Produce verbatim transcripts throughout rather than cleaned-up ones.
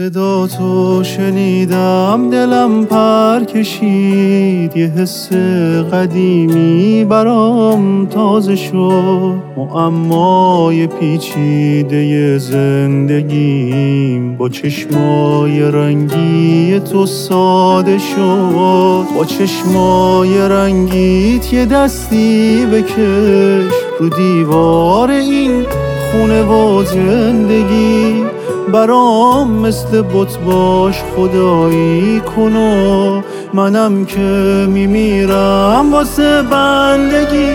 صدا تو شنیدم دلم پر کشید، یه حس قدیمی برام تازه شد. معمای پیچیده زندگیم با چشمای رنگی تو ساده شد. با چشمای رنگیت یه دستی بکش رو دیوار این خونه و زندگی. برام مثل بت باش خدایی کن و منم که میمیرم واسه بندگی.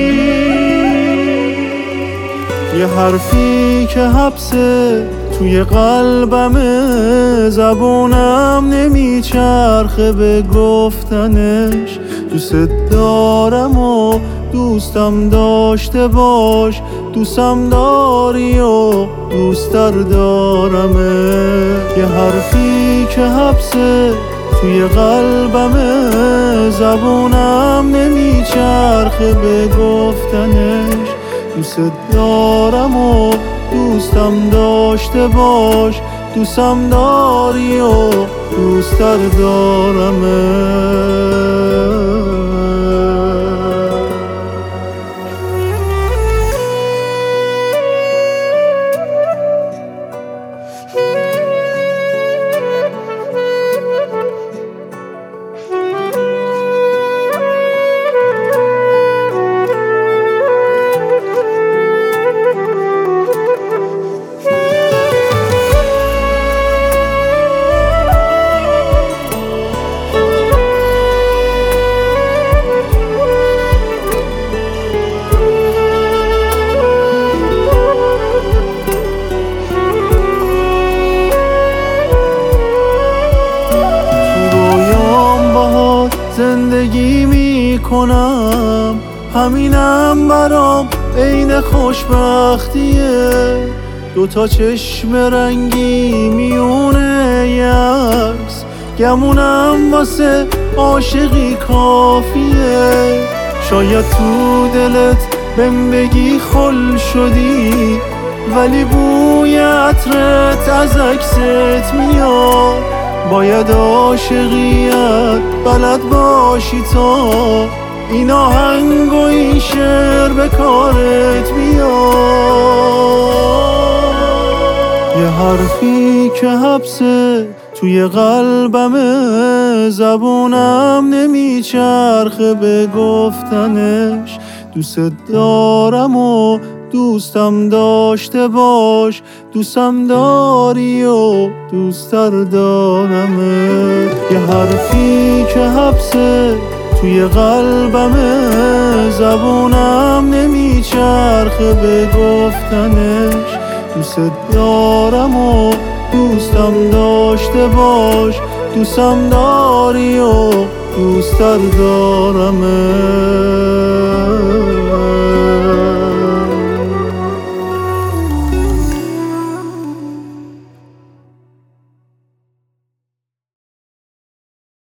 یه حرفی که حبسه توی قلبمه، زبونم نمیچرخه به گفتنش. دوست دارم و دوستم داشته باش، دوستم داری و دوستر دارمه. یه حرفی که حبسه توی قلبمه، زبونم نمیچرخه به گفتنش. دوست دارم و دوستم داشته باش، دوستم داری و دوستر دارمه. زندگی می کنم، همینم برام عین خوشبختیه. دوتا چشم رنگی میونه یکس، گمونم واسه عاشقی کافیه. شاید تو دلت بهم بگی خل شدی، ولی بوی عطرت از عکست میاد. باید عاشقیت بلد باشی تا این آهنگ و این شعر به کارت بیاد. یه حرفی که حبسه توی قلبمه، زبونم نمیچرخه به گفتنش. دوست دارم و دوستم داشته باش، دوستم داری و دوستر دارمه. یه حرفی که حبسه توی قلبمه، زبونم نمیچرخه به گفتنش. دوست دارم و دوستم داشته باش، دوستم داری و دوستر دارمه.